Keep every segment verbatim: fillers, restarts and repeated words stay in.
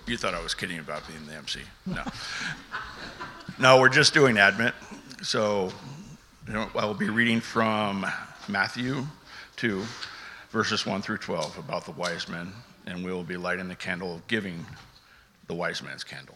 You thought I was kidding about being the M C. No. No, we're just doing Advent. So you know, I will be reading from Matthew two, verses one through twelve, about the wise men, and we will be lighting the candle of giving, the wise man's candle.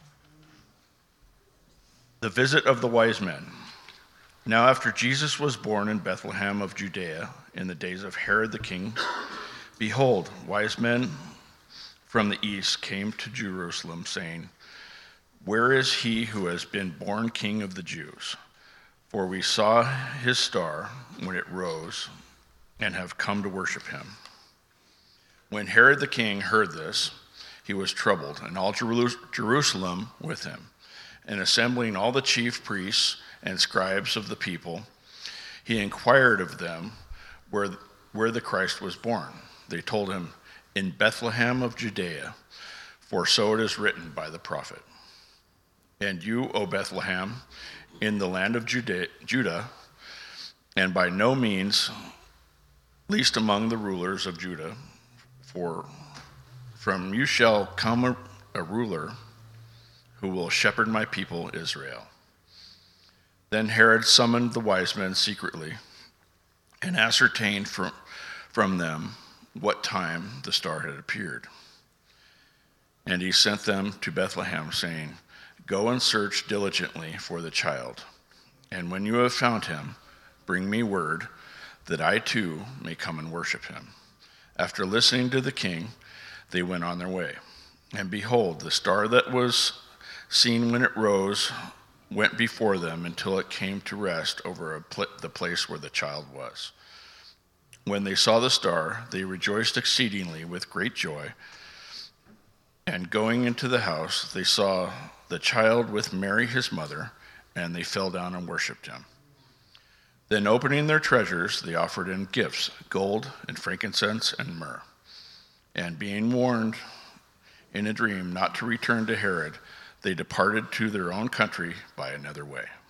The visit of the wise men. Now after Jesus was born in Bethlehem of Judea in the days of Herod the king, behold, wise men from the east came to Jerusalem, saying, "Where is he who has been born King of the Jews? For we saw his star when it rose and have come to worship him." When Herod the king heard this, he was troubled, and all Jerusalem with him. And assembling all the chief priests and scribes of the people, he inquired of them where, where the Christ was born. They told him, "In Bethlehem of Judea, for so it is written by the prophet. And you, O Bethlehem, in the land of Judah, Judah, and by no means least among the rulers of Judah, for from you shall come a, a ruler who will shepherd my people Israel." Then Herod summoned the wise men secretly and ascertained from, from them what time the star had appeared. And he sent them to Bethlehem, saying, "Go and search diligently for the child, and when you have found him, bring me word that I too may come and worship him." After listening to the king, they went on their way. And behold, the star that was seen when it rose went before them until it came to rest over a pl- the place where the child was. When they saw the star, they rejoiced exceedingly with great joy. And going into the house, they saw the child with Mary his mother, and they fell down and worshipped him. Then opening their treasures, they offered him gifts, gold and frankincense and myrrh. And being warned in a dream not to return to Herod, they departed to their own country by another way.